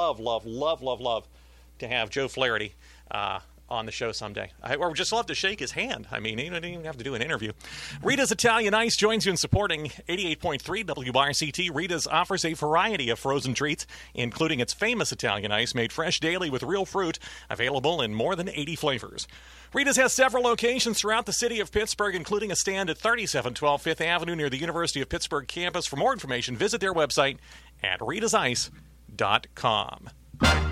to have Joe Flaherty on the show someday. Or just love to shake his hand. I mean, you don't even have to do an interview. Rita's Italian Ice joins you in supporting 88.3 WRCT. Rita's offers a variety of frozen treats, including its famous Italian Ice, made fresh daily with real fruit, available in more than 80 flavors. Rita's has several locations throughout the city of Pittsburgh, including a stand at 3712 5th Avenue near the University of Pittsburgh campus. For more information, visit their website at ritazice.com.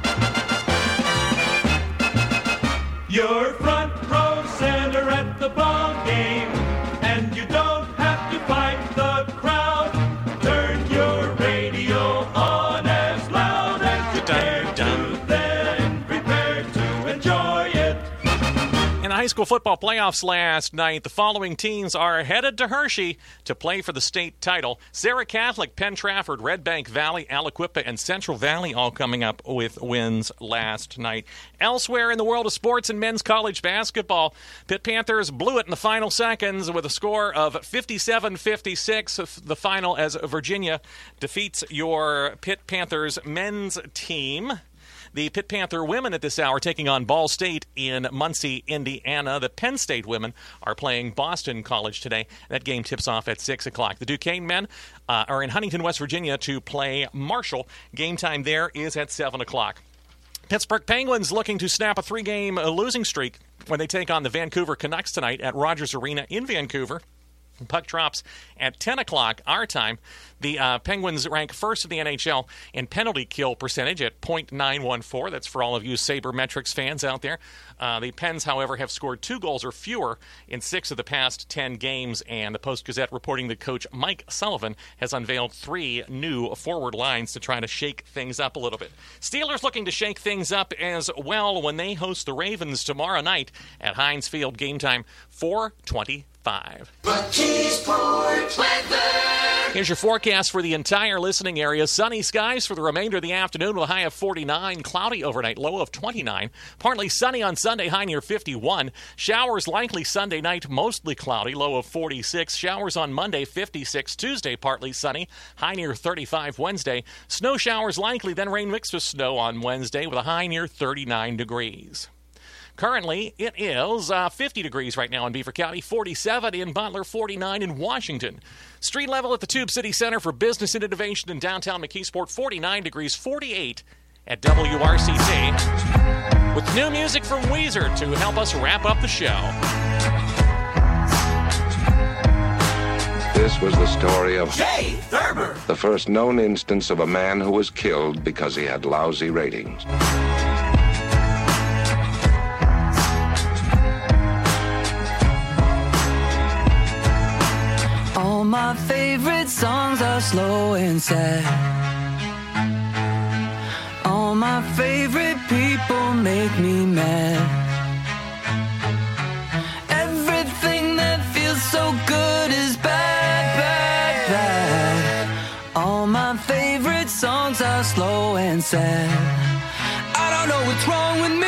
Your front row center at the ball game, and you don't have to fight the crowd. Turn your radio on as loud as you dare to, then prepare to enjoy it. In the high school football playoffs last night, the following teams are headed to Hershey to play for the state title. Sarah Catholic, Penn Trafford, Red Bank Valley, Aliquippa, and Central Valley all coming up with wins last night. Elsewhere in the world of sports and men's college basketball, Pitt Panthers blew it in the final seconds with a score of 57-56. The final as Virginia defeats your Pitt Panthers men's team. The Pitt Panther women at this hour taking on Ball State in Muncie, Indiana. The Penn State women are playing Boston College today. That game tips off at 6 o'clock. The Duquesne men are in Huntington, West Virginia to play Marshall. Game time there is at 7 o'clock. Pittsburgh Penguins looking to snap a 3-game losing streak when they take on the Vancouver Canucks tonight at Rogers Arena in Vancouver. Puck drops at 10 o'clock our time. The Penguins rank first in the NHL in penalty kill percentage at .914. That's for all of you Sabermetrics fans out there. The Pens, however, have scored 2 goals or fewer in 6 of the past 10 games, and the Post-Gazette reporting that coach Mike Sullivan has unveiled 3 new forward lines to try to shake things up a little bit. Steelers looking to shake things up as well when they host the Ravens tomorrow night at Heinz Field. Game time 4:25. Here's your forecast for the entire listening area. Sunny skies for the remainder of the afternoon with a high of 49. Cloudy overnight, low of 29. Partly sunny on Sunday, high near 51. Showers likely Sunday night, mostly cloudy, low of 46. Showers on Monday, 56. Tuesday, partly sunny, high near 35. Wednesday, snow showers likely, then rain mixed with snow on Wednesday with a high near 39 degrees. Currently, it is 50 degrees right now in Beaver County, 47 in Butler, 49 in Washington. Street level at the Tube City Center for Business and Innovation in downtown McKeesport, 49 degrees, 48 at WRCT. With new music from Weezer to help us wrap up the show. This was the story of Jay Thurber, the first known instance of a man who was killed because he had lousy ratings. All my favorite songs are slow and sad. All my favorite people make me mad. Everything that feels so good is bad, bad, bad. All my favorite songs are slow and sad. I don't know what's wrong with me.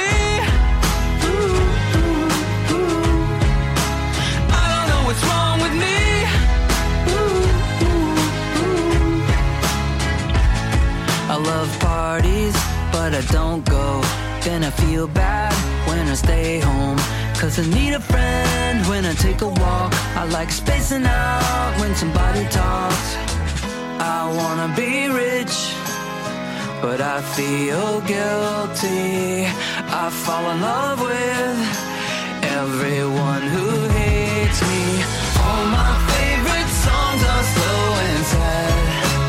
I don't know what's wrong with me. I love parties, but I don't go. Then I feel bad when I stay home. 'Cause I need a friend when I take a walk. I like spacing out when somebody talks. I wanna be rich, but I feel guilty. I fall in love with everyone who hates me. All my favorite songs are slow and sad.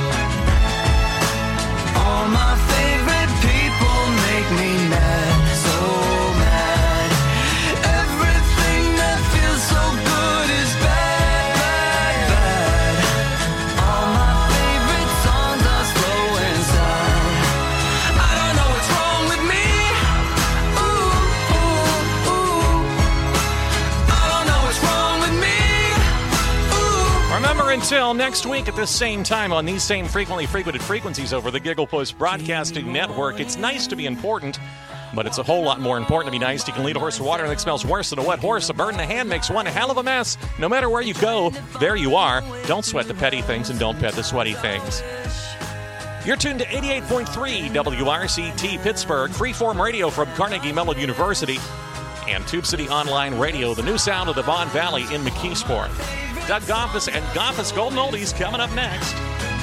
All my favorite people make me mad, so mad. Everything that feels so good is bad, bad, bad. All my favorite songs are slow and sad. I don't know what's wrong with me. Ooh, ooh, ooh. I don't know what's wrong with me. Remember, until next week at this same time on these same frequently frequented frequencies over the Giggle Post Broadcasting Network, it's nice to be important, but it's a whole lot more important to be nice. You can lead a horse to water that smells worse than a wet horse. A bird in a hand makes one hell of a mess. No matter where you go, there you are. Don't sweat the petty things and don't pet the sweaty things. You're tuned to 88.3 WRCT Pittsburgh, freeform radio from Carnegie Mellon University, and Tube City Online Radio, the new sound of the Vaughn Valley in McKeesport. Doug Goffis and Goffis Golden Oldies coming up next.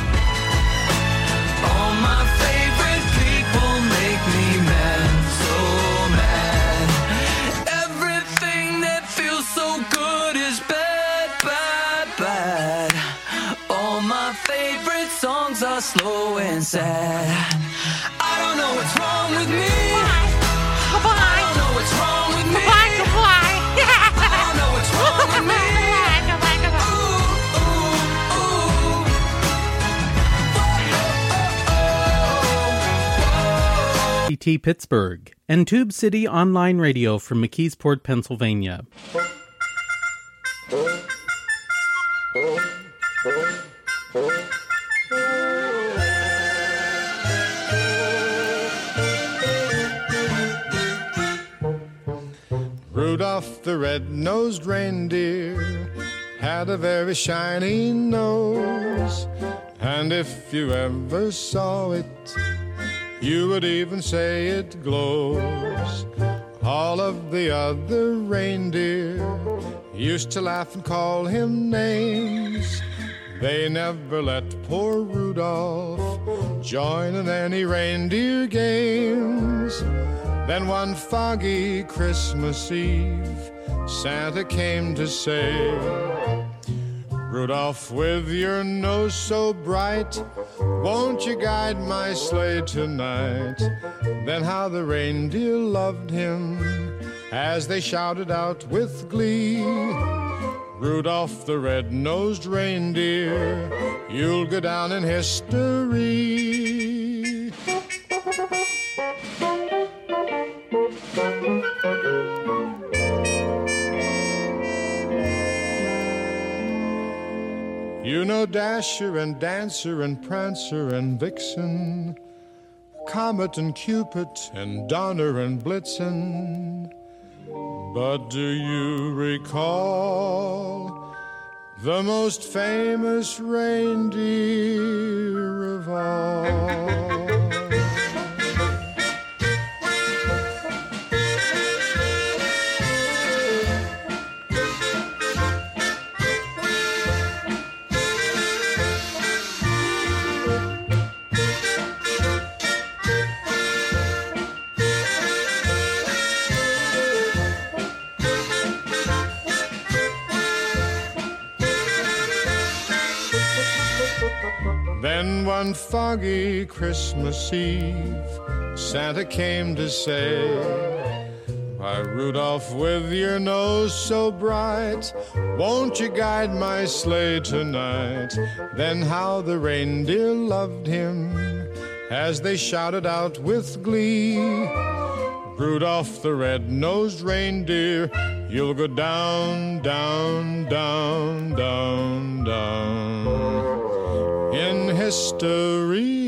All my favorite people make me mad, so mad. Everything that feels so good is bad, bad, bad. All my favorite songs are slow and sad. I don't know what's wrong with me. Goodbye. I don't know what's wrong with me. Goodbye. I don't know what's wrong with me. WRCT Pittsburgh and Tube City Online Radio from McKeesport, Pennsylvania. Rudolph the red-nosed reindeer had a very shiny nose, and if you ever saw it, you would even say it glows. All of the other reindeer used to laugh and call him names. They never let poor Rudolph join in any reindeer games. Then one foggy Christmas Eve, Santa came to say, Rudolph, with your nose so bright, won't you guide my sleigh tonight? Then how the reindeer loved him as they shouted out with glee, Rudolph the red-nosed reindeer, you'll go down in history. You know Dasher and Dancer and Prancer and Vixen, Comet and Cupid and Donner and Blitzen. But do you recall the most famous reindeer of all? Then one foggy Christmas Eve, Santa came to say, why, Rudolph, with your nose so bright, won't you guide my sleigh tonight? Then how the reindeer loved him as they shouted out with glee, Rudolph the red-nosed reindeer, you'll go down, down, down, down, down in history.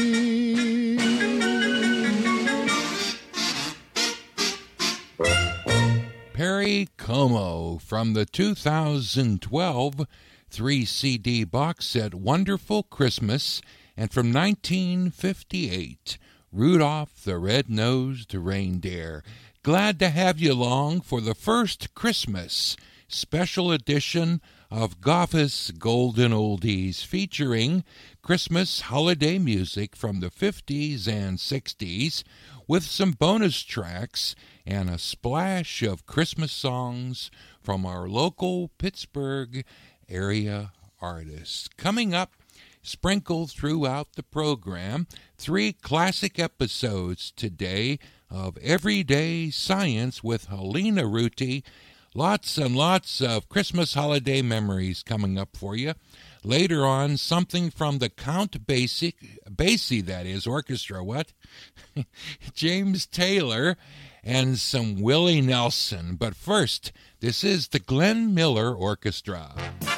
Perry Como from the 2012 3-CD box set Wonderful Christmas, and from 1958, Rudolph the Red-Nosed Reindeer. Glad to have you along for the first Christmas special edition of Goffice Golden Oldies, featuring Christmas holiday music from the 50s and 60s, with some bonus tracks and a splash of Christmas songs from our local Pittsburgh area artists. Coming up, sprinkled throughout the program, 3 classic episodes today of Everyday Science with Helena Ruti. Lots and lots of Christmas holiday memories coming up for you. Later on, something from the Count Basie, that is, orchestra, James Taylor, and some Willie Nelson. But first, this is the Glenn Miller Orchestra.